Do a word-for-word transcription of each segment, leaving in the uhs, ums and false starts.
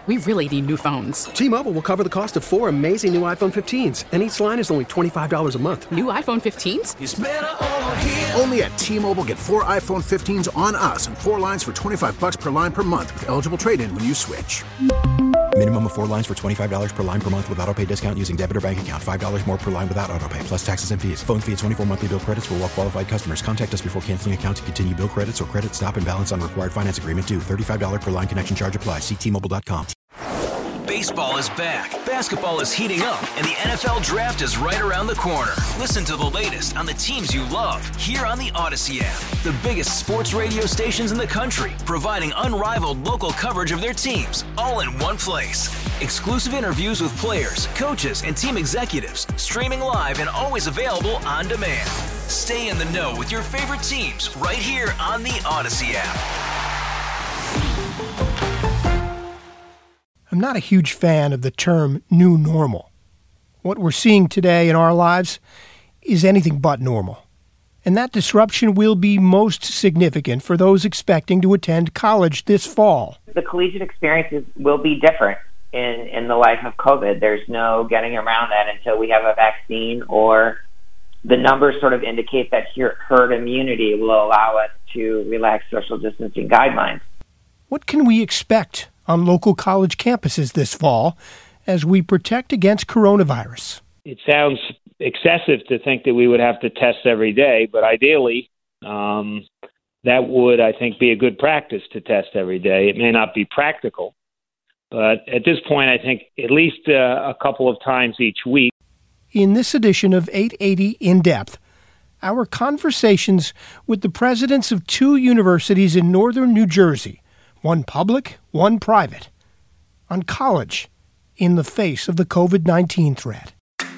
We really need new phones. T-Mobile will cover the cost of four amazing new iPhone fifteens, and each line is only twenty-five dollars a month. New iPhone fifteens? It's better over here. Only at T-Mobile, get four iPhone fifteens on us and four lines for twenty-five dollars per line per month with eligible trade-in when you switch. Minimum of four lines for twenty-five dollars per line per month with autopay discount using debit or bank account. five dollars more per line without autopay, plus taxes and fees. Phone fee at twenty-four monthly bill credits for well-qualified customers. Contact us before canceling account to continue bill credits or credit stop and balance on required finance agreement due. thirty-five dollars per line connection charge applies. See T Mobile dot com. Baseball is back, basketball is heating up, and the N F L Draft is right around the corner. Listen to the latest on the teams you love here on the Odyssey app. The biggest sports radio stations in the country, providing unrivaled local coverage of their teams, all in one place. Exclusive interviews with players, coaches, and team executives, streaming live and always available on demand. Stay in the know with your favorite teams right here on the Odyssey app. I'm not a huge fan of the term new normal. What we're seeing today in our lives is anything but normal. And that disruption will be most significant for those expecting to attend college this fall. The collegiate experiences will be different in, in the life of COVID. There's no getting around that until we have a vaccine, or the numbers sort of indicate that herd immunity will allow us to relax social distancing guidelines. What can we expect on local college campuses this fall as we protect against coronavirus? It sounds excessive to think that we would have to test every day, but ideally, um, that would, I think, be a good practice to test every day. It may not be practical, but at this point, I think at least uh, a couple of times each week. In this edition of eight eighty In Depth, our conversations with the presidents of two universities in northern New Jersey, one public, one private, on college in the face of the COVID nineteen threat.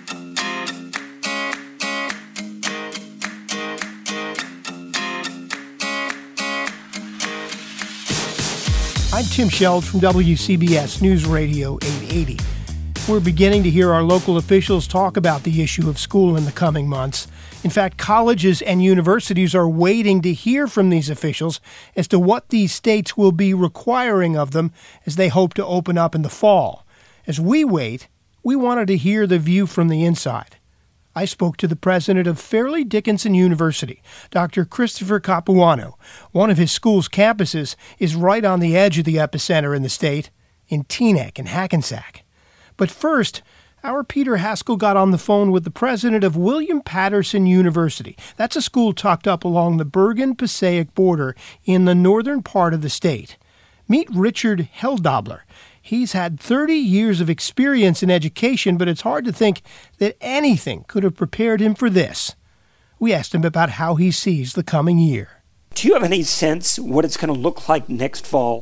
I'm Tim Sheld from W C B S News Radio eight eighty. We're beginning to hear our local officials talk about the issue of school in the coming months. In fact, colleges and universities are waiting to hear from these officials as to what these states will be requiring of them as they hope to open up in the fall. As we wait, we wanted to hear the view from the inside. I spoke to the president of Fairleigh Dickinson University, Doctor Christopher Capuano. One of his school's campuses is right on the edge of the epicenter in the state, in Teaneck and Hackensack. But first, our Peter Haskell got on the phone with the president of William Patterson University. That's a school tucked up along the Bergen-Passaic border in the northern part of the state. Meet Richard Heldobler. He's had thirty years of experience in education, but it's hard to think that anything could have prepared him for this. We asked him about how he sees the coming year. Do you have any sense what it's going to look like next fall?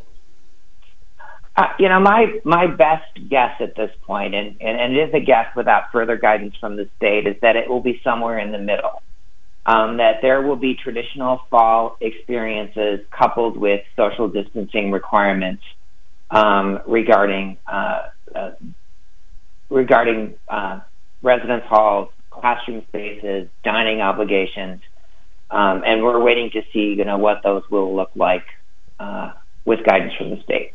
Uh, you know, my my best guess at this point, and, and, and it is a guess without further guidance from the state, is that it will be somewhere in the middle. Um, that there will be traditional fall experiences coupled with social distancing requirements um, regarding uh, uh, regarding uh, residence halls, classroom spaces, dining obligations, um, and we're waiting to see, you know, what those will look like uh, with guidance from the state.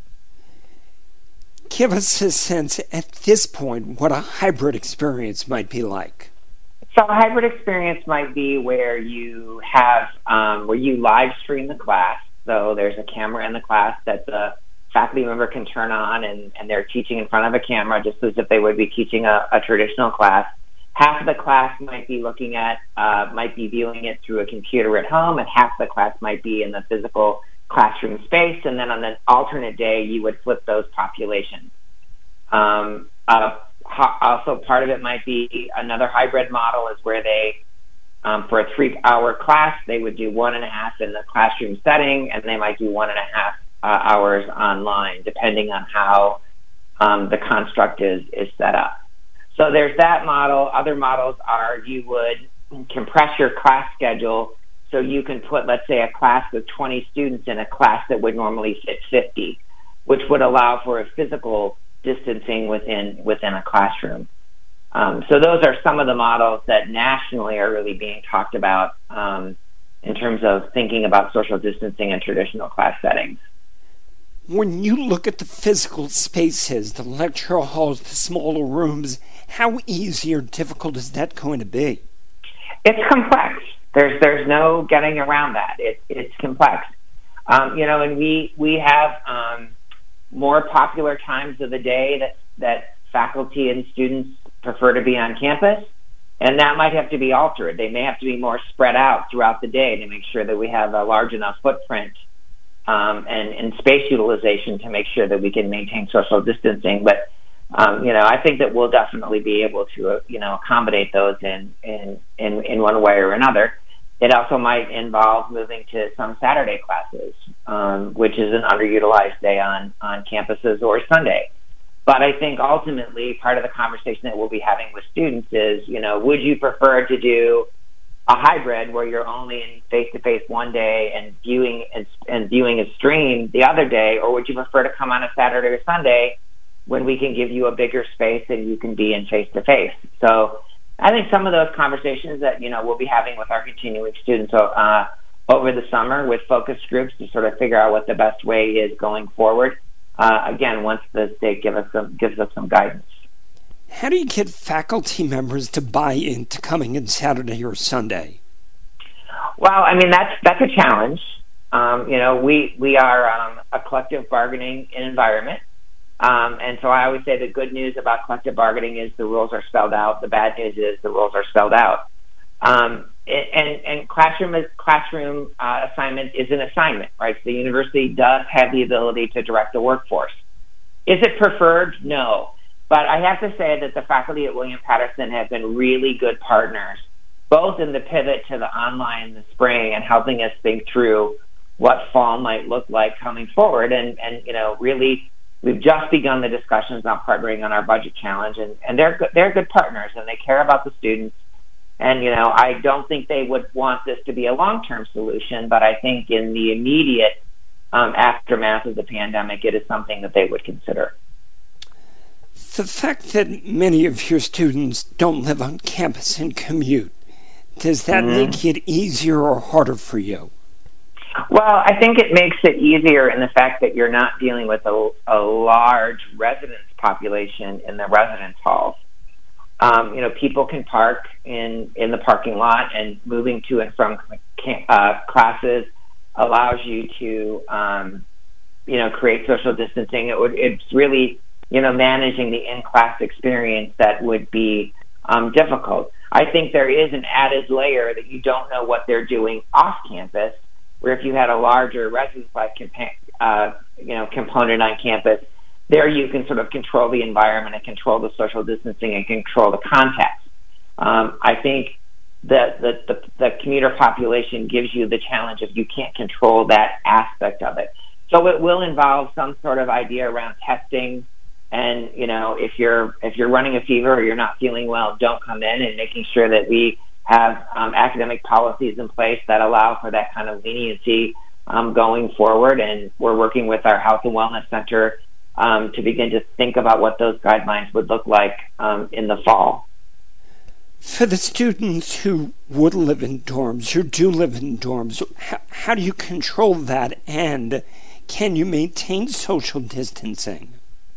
Give us a sense at this point what a hybrid experience might be like. So a hybrid experience might be where you have um, where you live stream the class. So there's a camera in the class that the faculty member can turn on, and, and they're teaching in front of a camera just as if they would be teaching a, a traditional class. Half of the class might be looking at, uh, might be viewing it through a computer at home, and half the class might be in the physical classroom space, and then on an alternate day, you would flip those populations. Um, uh, ho- also, part of it might be another hybrid model is where they, um, for a three-hour class, they would do one and a half in the classroom setting, and they might do one and a half uh, hours online, depending on how um, the construct is, is set up. So there's that model. Other models are you would compress your class schedule so you can put, let's say, a class with twenty students in a class that would normally fit fifty, which would allow for a physical distancing within within a classroom. Um, so those are some of the models that nationally are really being talked about um, in terms of thinking about social distancing in traditional class settings. When you look at the physical spaces, the lecture halls, the smaller rooms, how easy or difficult is that going to be? It's complex. There's there's no getting around that. It, it's complex. Um, you know, and we we have um, more popular times of the day that, that faculty and students prefer to be on campus, and that might have to be altered. They may have to be more spread out throughout the day to make sure that we have a large enough footprint um, and, and space utilization to make sure that we can maintain social distancing. But Um, you know, I think that we'll definitely be able to, uh, you know, accommodate those in, in, in, in one way or another. It also might involve moving to some Saturday classes, um, which is an underutilized day on, on campuses, or Sunday. But I think ultimately part of the conversation that we'll be having with students is, you know, would you prefer to do a hybrid where you're only in face-to-face one day and viewing and, and viewing a stream the other day, or would you prefer to come on a Saturday or Sunday when we can give you a bigger space and you can be in face-to-face? So I think some of those conversations that, you know, we'll be having with our continuing students uh, over the summer with focus groups to sort of figure out what the best way is going forward. Uh, again, once the state give us some, gives us some guidance. How do you get faculty members to buy into coming in Saturday or Sunday? Well, I mean, that's that's a challenge. Um, you know, we, we are um, a collective bargaining environment. Um, and so I always say the good news about collective bargaining is the rules are spelled out. The bad news is the rules are spelled out. Um, and, and classroom is, classroom uh, assignment is an assignment, right? So the university does have the ability to direct the workforce. Is it preferred? No. But I have to say that the faculty at William Patterson have been really good partners, both in the pivot to the online in the spring and helping us think through what fall might look like coming forward. And, and you know, really, we've just begun the discussions on partnering on our budget challenge, and, and they're good, they're good partners, and they care about the students. And, you know, I don't think they would want this to be a long-term solution, but I think in the immediate um, aftermath of the pandemic, it is something that they would consider. The fact that many of your students don't live on campus and commute, does that mm-hmm. make it easier or harder for you? Well, I think it makes it easier in the fact that you're not dealing with a, a large residence population in the residence halls. Um, you know, people can park in, in the parking lot, and moving to and from uh, classes allows you to, um, you know, create social distancing. It would, it's really, you know, managing the in-class experience that would be um, difficult. I think there is an added layer that you don't know what they're doing off campus, where if you had a larger residence-like compa- uh, you know, component on campus, there you can sort of control the environment and control the social distancing and control the context. Um, I think that the, the, the commuter population gives you the challenge of you can't control that aspect of it. So it will involve some sort of idea around testing, and, you know, if you're if you're running a fever or you're not feeling well, don't come in, and making sure that we have um, academic policies in place that allow for that kind of leniency um, going forward. And we're working with our Health and Wellness Center um, to begin to think about what those guidelines would look like um, in the fall. For the students who would live in dorms, who do live in dorms, how, how do you control that, and can you maintain social distancing?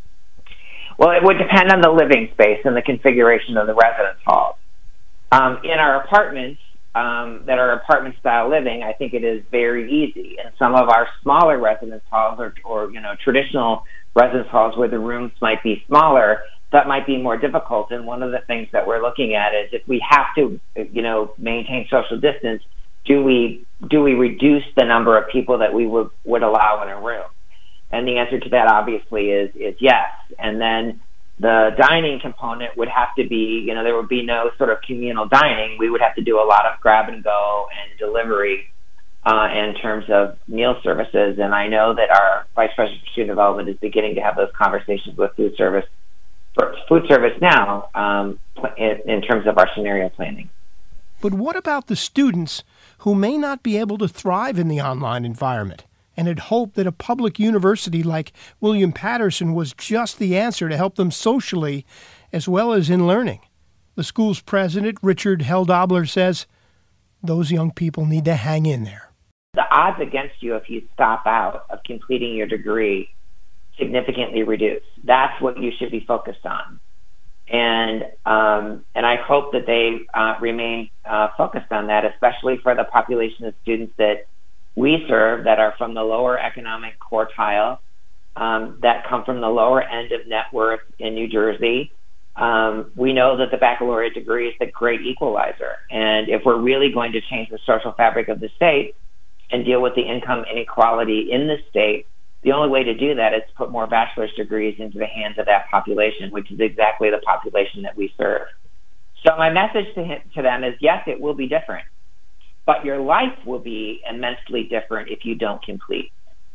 Well, it would depend on the living space and the configuration of the residence halls. Um, in our apartments um, that are apartment-style living, I think it is very easy. In some of our smaller residence halls, or, or you know, traditional residence halls where the rooms might be smaller, that might be more difficult. And one of the things that we're looking at is, if we have to, you know, maintain social distance, do we do we reduce the number of people that we would, would allow in a room? And the answer to that obviously is is yes. And then the dining component would have to be, you know, there would be no sort of communal dining. We would have to do a lot of grab and go and delivery uh, in terms of meal services. And I know that our Vice President for Student Development is beginning to have those conversations with food service, for food service now um, in, in terms of our scenario planning. But what about the students who may not be able to thrive in the online environment and had hoped that a public university like William Patterson was just the answer to help them socially as well as in learning? The school's president, Richard Heldobler, says those young people need to hang in there. The odds against you if you stop out of completing your degree significantly reduced. That's what you should be focused on. And um, and I hope that they uh, remain uh, focused on that, especially for the population of students that we serve that are from the lower economic quartile, um, that come from the lower end of net worth in New Jersey. Um, we know that the baccalaureate degree is the great equalizer. And if we're really going to change the social fabric of the state and deal with the income inequality in the state, the only way to do that is to put more bachelor's degrees into the hands of that population, which is exactly the population that we serve. So my message to, him, to them is, yes, it will be different, but your life will be immensely different if you don't complete.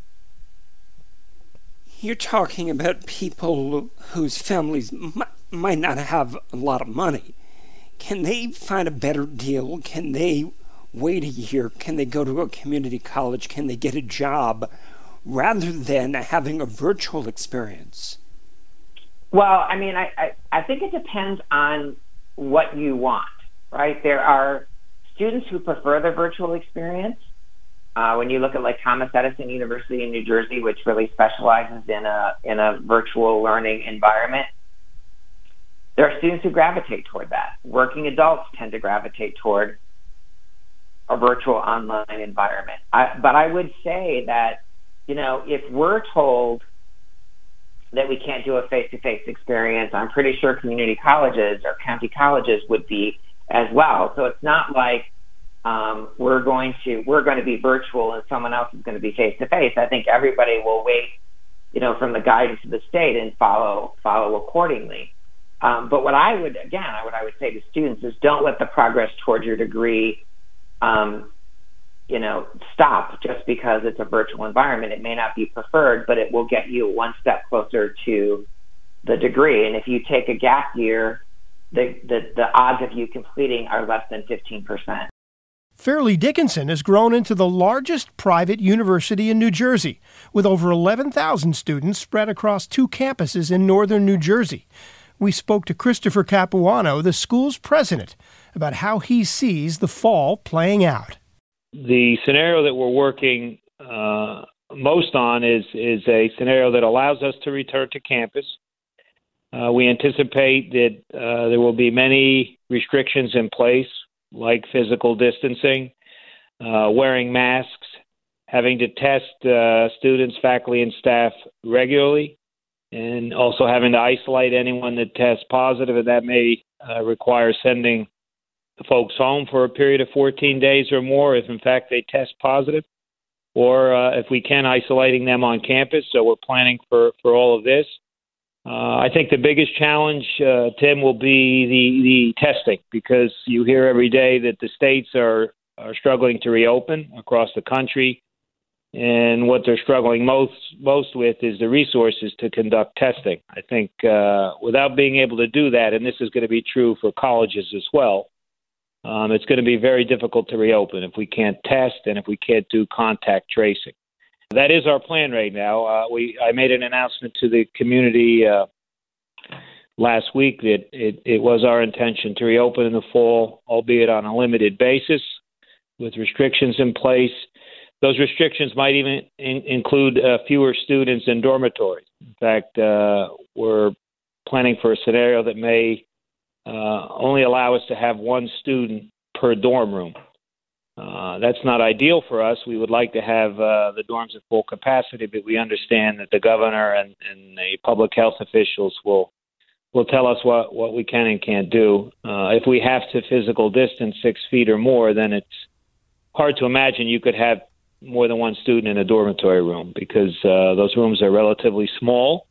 You're talking about people whose families m- might not have a lot of money. Can they find a better deal? Can they wait a year? Can they go to a community college? Can they get a job rather than having a virtual experience? Well, I mean, I, I, I think it depends on what you want, right? There are students who prefer the virtual experience. Uh, when you look at like Thomas Edison University in New Jersey, which really specializes in a in a virtual learning environment, there are students who gravitate toward that. Working adults tend to gravitate toward a virtual online environment. I, but I would say that, you know, if we're told that we can't do a face-to-face experience, I'm pretty sure community colleges or county colleges would be as well. So it's not like um, we're going to we're going to be virtual and someone else is going to be face-to-face. I think everybody will wait, you know, from the guidance of the state and follow follow accordingly. Um, but what I would, again, what I would say to students is don't let the progress towards your degree um, you know, stop just because it's a virtual environment. It may not be preferred, but it will get you one step closer to the degree. And if you take a gap year, the, the, the odds of you completing are less than fifteen percent. Fairleigh Dickinson has grown into the largest private university in New Jersey, with over eleven thousand students spread across two campuses in northern New Jersey. We spoke to Christopher Capuano, the school's president, about how he sees the fall playing out. The scenario that we're working uh, most on is is a scenario that allows us to return to campus. Uh, we anticipate that uh, there will be many restrictions in place, like physical distancing, uh, wearing masks, having to test uh, students, faculty, and staff regularly, and also having to isolate anyone that tests positive, and that may uh, require sending the folks home for a period of fourteen days or more if, in fact, they test positive, or uh, if we can, isolating them on campus. So we're planning for, for all of this. Uh, I think the biggest challenge, uh, Tim, will be the, the testing, because you hear every day that the states are, are struggling to reopen across the country, and what they're struggling most most with is the resources to conduct testing. I think uh, without being able to do that, and this is going to be true for colleges as well, Um, it's going to be very difficult to reopen if we can't test and if we can't do contact tracing. That is our plan right now. Uh, we I made an announcement to the community uh, last week that it, it was our intention to reopen in the fall, albeit on a limited basis with restrictions in place. Those restrictions might even in, include uh, fewer students in dormitories. In fact, uh, we're planning for a scenario that may Uh, only allow us to have one student per dorm room. Uh, that's not ideal for us. We would like to have uh, the dorms at full capacity, but we understand that the governor and, and the public health officials will will tell us what, what we can and can't do. Uh, if we have to physical distance six feet or more, then it's hard to imagine you could have more than one student in a dormitory room, because uh, those rooms are relatively small,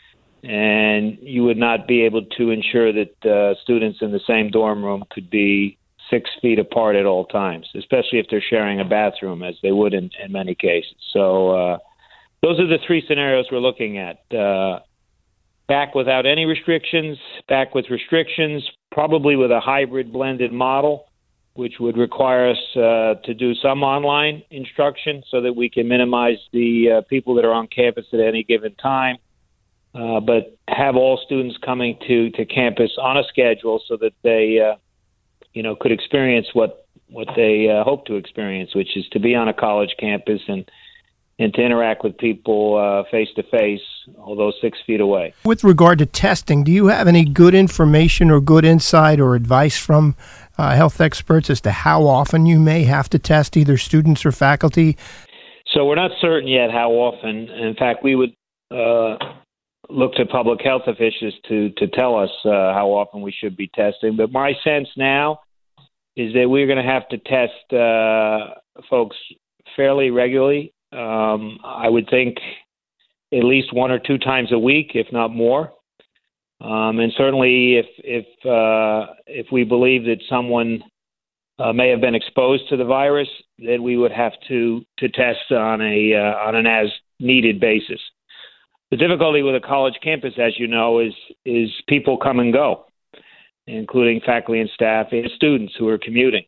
and you would not be able to ensure that uh, students in the same dorm room could be six feet apart at all times, especially if they're sharing a bathroom, as they would in, in many cases. So uh, those are the three scenarios we're looking at. Uh, back without any restrictions, back with restrictions, probably with a hybrid blended model, which would require us uh, to do some online instruction so that we can minimize the uh, people that are on campus at any given time. Uh, but have all students coming to, to campus on a schedule so that they, uh, you know, could experience what what they uh, hope to experience, which is to be on a college campus and and to interact with people uh, face-to-face, although six feet away. With regard to testing, do you have any good information or good insight or advice from uh, health experts as to how often you may have to test either students or faculty? So we're not certain yet how often. In fact, we would uh, look to public health officials to, to tell us uh, how often we should be testing. But my sense now is that we're going to have to test uh, folks fairly regularly. Um, I would think at least one or two times a week, if not more. Um, and certainly if if uh, if we believe that someone uh, may have been exposed to the virus, then we would have to, to test on a uh, on an as-needed basis. The difficulty with a college campus, as you know, is is people come and go, including faculty and staff and students who are commuting.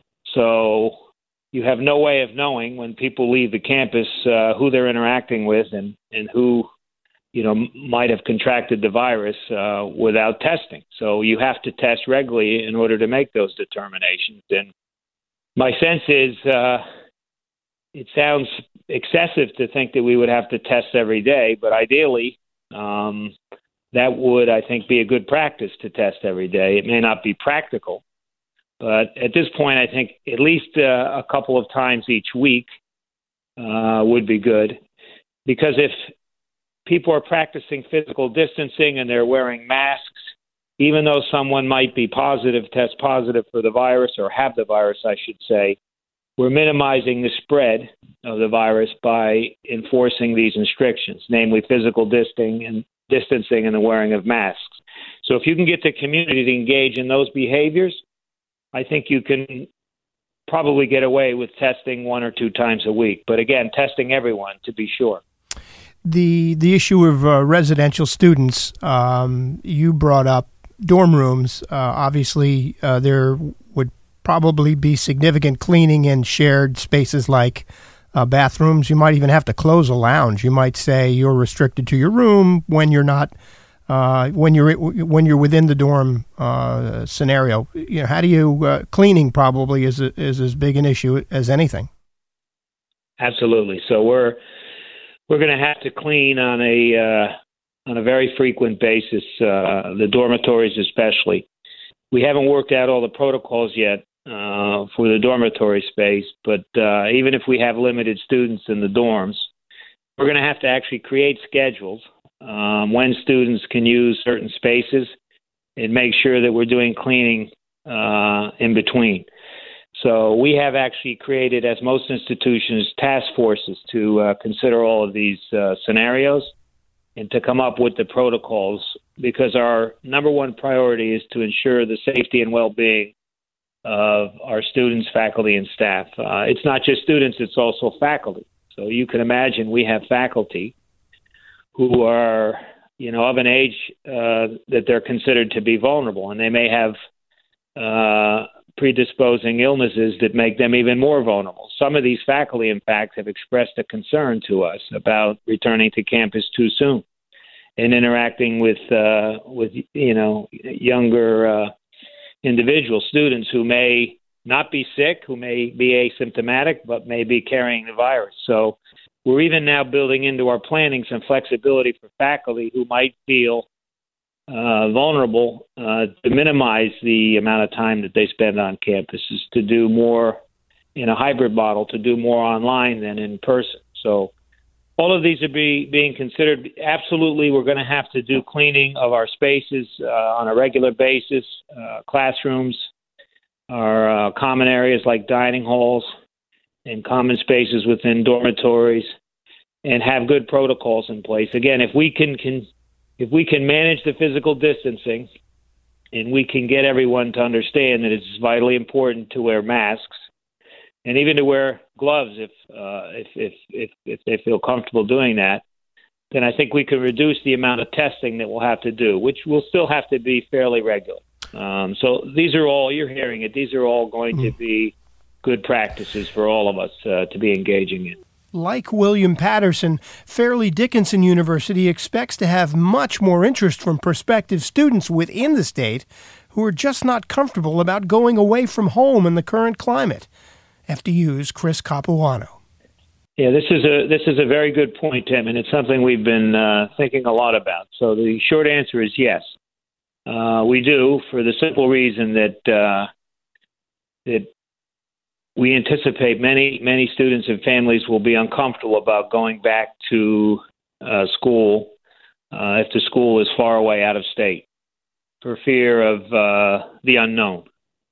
So you have no way of knowing when people leave the campus uh, who they're interacting with and, and who, you know, might have contracted the virus uh, without testing. So you have to test regularly in order to make those determinations. And my sense is uh, it sounds excessive to think that we would have to test every day, but ideally um, that would, I think, be a good practice to test every day. It may not be practical, but at this point, I think at least uh, a couple of times each week uh, would be good. Because if people are practicing physical distancing and they're wearing masks, even though someone might be positive, test positive for the virus or have the virus, I should say, we're minimizing the spread of the virus by enforcing these restrictions, namely physical distancing and distancing and the wearing of masks. So if you can get the community to engage in those behaviors, I think you can probably get away with testing one or two times a week. But again, testing everyone to be sure. The the issue of uh, residential students, um, you brought up dorm rooms. Uh, obviously, uh, there would probably be significant cleaning in shared spaces like uh, bathrooms. You might even have to close a lounge. You might say you're restricted to your room when you're not Uh, when you're when you're within the dorm uh, scenario. You know, how do you uh, cleaning probably is a, is as big an issue as anything. Absolutely. So we're we're going to have to clean on a uh, on a very frequent basis, uh, the dormitories especially. We haven't worked out all the protocols yet uh, for the dormitory space, but uh, even if we have limited students in the dorms, we're going to have to actually create schedules Um, when students can use certain spaces and make sure that we're doing cleaning uh, in between. So we have actually created, as most institutions, task forces to uh, consider all of these uh, scenarios and to come up with the protocols, because our number one priority is to ensure the safety and well-being of our students, faculty, and staff. Uh, it's not just students, it's also faculty. So you can imagine we have faculty who are, you know, of an age uh, that they're considered to be vulnerable, and they may have uh, predisposing illnesses that make them even more vulnerable. Some of these faculty, in fact, have expressed a concern to us about returning to campus too soon and interacting with, uh, with you know, younger uh, individual students who may not be sick, who may be asymptomatic, but may be carrying the virus. So we're even now building into our planning some flexibility for faculty who might feel uh, vulnerable uh, to minimize the amount of time that they spend on campuses, to do more in a hybrid model, to do more online than in person. So all of these are be, being considered. Absolutely, we're going to have to do cleaning of our spaces uh, on a regular basis, uh, classrooms, our uh, common areas like dining halls, and common spaces within dormitories, and have good protocols in place. Again, if we can, can if we can manage the physical distancing, and we can get everyone to understand that it's vitally important to wear masks, and even to wear gloves if uh, if, if if if they feel comfortable doing that, then I think we can reduce the amount of testing that we'll have to do, which will still have to be fairly regular. Um, so these are all, you're hearing it, these are all going mm. to be good practices for all of us uh, to be engaging in. Like William Patterson, Fairleigh Dickinson University expects to have much more interest from prospective students within the state who are just not comfortable about going away from home in the current climate. F D U's Chris Capuano. Yeah, this is a this is a very good point, Tim, and it's something we've been uh, thinking a lot about. So the short answer is yes, uh, we do, for the simple reason that uh, that we anticipate many many students and families will be uncomfortable about going back to uh, school uh, if the school is far away out of state, for fear of uh, the unknown,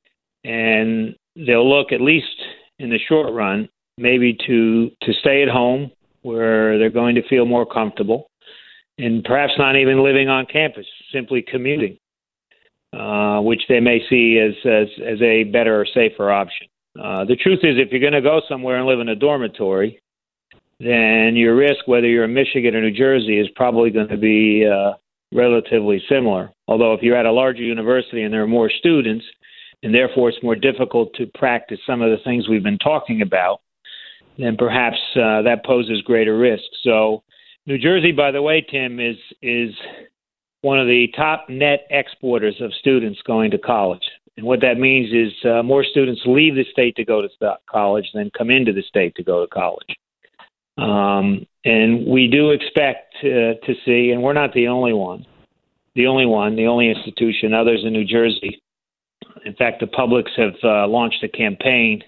and they'll look, at least in the short run, maybe to, to stay at home where they're going to feel more comfortable, and perhaps not even living on campus, simply commuting, uh, which they may see as, as, as a better or safer option. Uh, the truth is, if you're going to go somewhere and live in a dormitory, then your risk, whether you're in Michigan or New Jersey, is probably going to be uh, relatively similar. Although if you're at a larger university and there are more students, and therefore it's more difficult to practice some of the things we've been talking about, then perhaps uh, that poses greater risk. So New Jersey, by the way, Tim, is is one of the top net exporters of students going to college. And what that means is uh, more students leave the state to go to st- college than come into the state to go to college. Um, and we do expect uh, to see, and we're not the only one, the only one, the only institution, others in New Jersey. In fact, the publics have uh, launched a campaign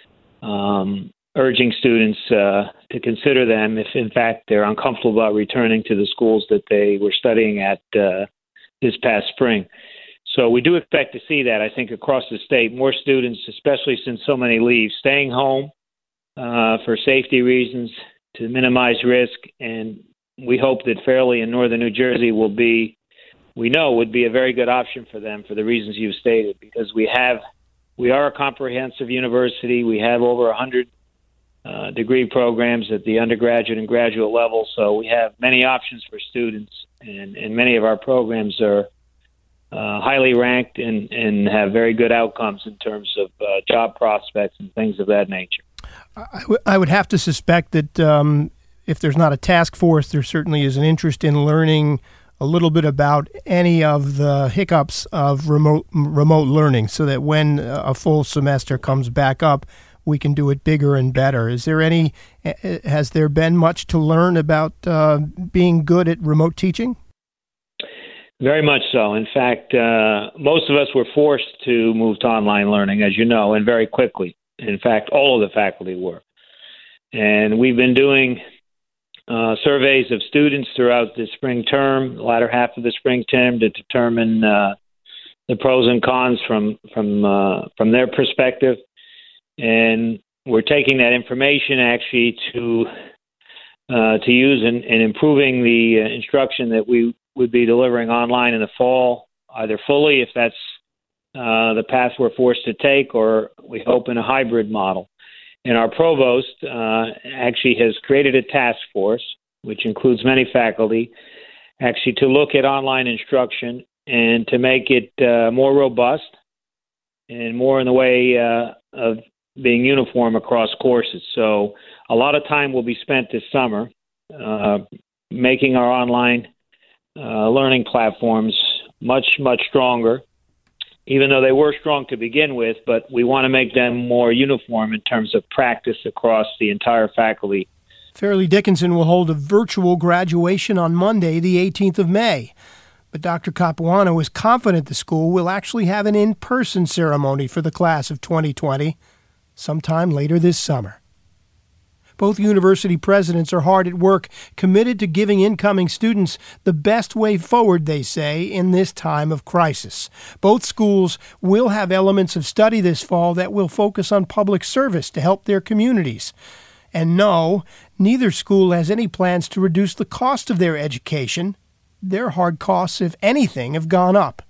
um, urging students uh, to consider them if, in fact, they're uncomfortable about returning to the schools that they were studying at uh, this past spring. So we do expect to see that, I think, across the state. More students, especially since so many leave, staying home uh, for safety reasons, to minimize risk. And we hope that Fairleigh in northern New Jersey will be, we know, would be a very good option for them for the reasons you've stated, because we have, we are a comprehensive university. We have over one hundred uh, degree programs at the undergraduate and graduate level. So we have many options for students, and, and many of our programs are uh, highly ranked and, and have very good outcomes in terms of uh, job prospects and things of that nature. I, w- I would have to suspect that um, if there's not a task force, there certainly is an interest in learning a little bit about any of the hiccups of remote remote learning, so that when a full semester comes back up, we can do it bigger and better. Is there any, has there been much to learn about uh, being good at remote teaching? Very much so. In fact, uh, most of us were forced to move to online learning, as you know, and very quickly. In fact, all of the faculty were. And we've been doing uh, surveys of students throughout the spring term, the latter half of the spring term, to determine uh, the pros and cons from from uh, from their perspective. And we're taking that information actually to uh, to use in, in improving the uh, instruction that we would be delivering online in the fall, either fully, if that's uh, the path we're forced to take, or we hope in a hybrid model. And our provost uh, actually has created a task force, which includes many faculty, actually to look at online instruction and to make it uh, more robust and more in the way uh, of being uniform across courses. So a lot of time will be spent this summer uh, making our online uh, learning platforms much, much stronger, even though they were strong to begin with, but we want to make them more uniform in terms of practice across the entire faculty. Fairleigh Dickinson will hold a virtual graduation on Monday, the eighteenth of May. But Doctor Capuano is confident the school will actually have an in-person ceremony for the class of twenty twenty sometime later this summer. Both university presidents are hard at work, committed to giving incoming students the best way forward, they say, in this time of crisis. Both schools will have elements of study this fall that will focus on public service to help their communities. And no, neither school has any plans to reduce the cost of their education. Their hard costs, if anything, have gone up.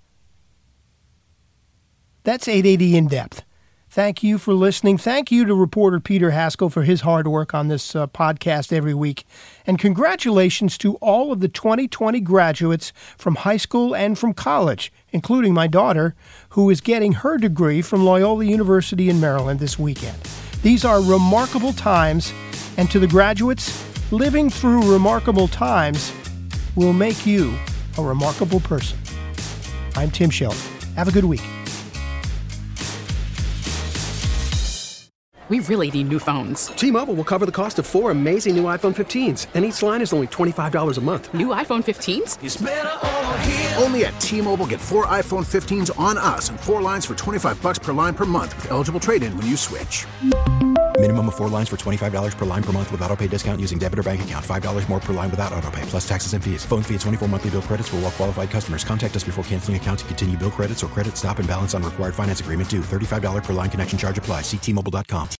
That's eight eighty In Depth. Thank you for listening. Thank you to reporter Peter Haskell for his hard work on this uh, podcast every week. And congratulations to all of the twenty twenty graduates from high school and from college, including my daughter, who is getting her degree from Loyola University in Maryland this weekend. These are remarkable times, and to the graduates, living through remarkable times will make you a remarkable person. I'm Tim Sheldon. Have a good week. We really need new phones. T-Mobile will cover the cost of four amazing new iPhone fifteens, and each line is only twenty-five dollars a month. New iPhone fifteens? It's better over here. Only at T-Mobile, get four iPhone fifteens on us and four lines for twenty-five bucks per line per month with eligible trade-in when you switch. Minimum of four lines for twenty-five dollars per line per month with autopay discount using debit or bank account. five dollars more per line without autopay, plus taxes and fees. Phone fee at twenty-four monthly bill credits for well-qualified customers. Contact us before canceling account to continue bill credits or credit stop and balance on required finance agreement due. thirty-five dollars per line connection charge applies. See T Mobile dot com.